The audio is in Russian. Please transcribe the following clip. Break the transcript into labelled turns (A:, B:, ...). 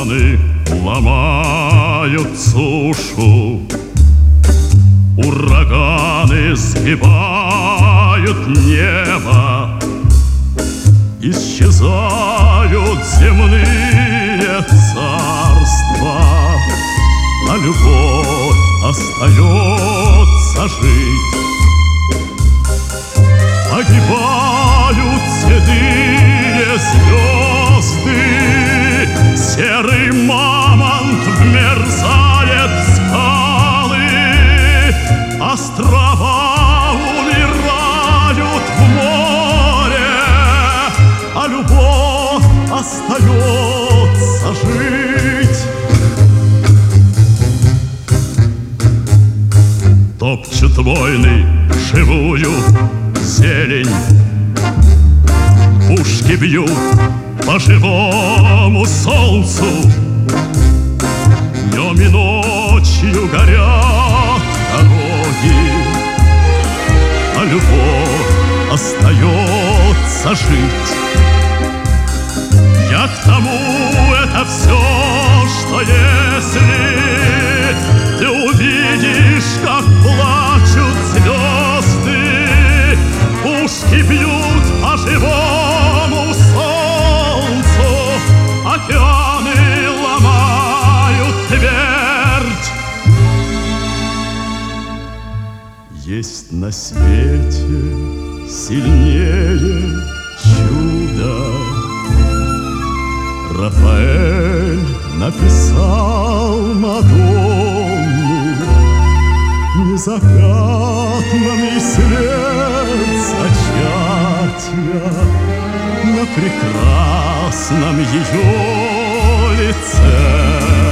A: Океаны ломают сушу, ураганы сгибают небо, исчезают земные царства, а любовь остается жить. Погибают седые звезды, серый мамонт вмерзает в скалы, острова умирают в море, а любовь остается жить. Топчут войны живую зелень, пушки бьют по живому солнцу, днем и ночью горят дороги, а любовь остается жить. Я к тому это все, что если ты увидишь, как плачут звезды, пушки бьют по живому солнцу, океаны ломают твердь. Есть на свете сильнее чуда. Рафаэль написал Мадонну, не закатный след зачатия на прекрасном ее лице.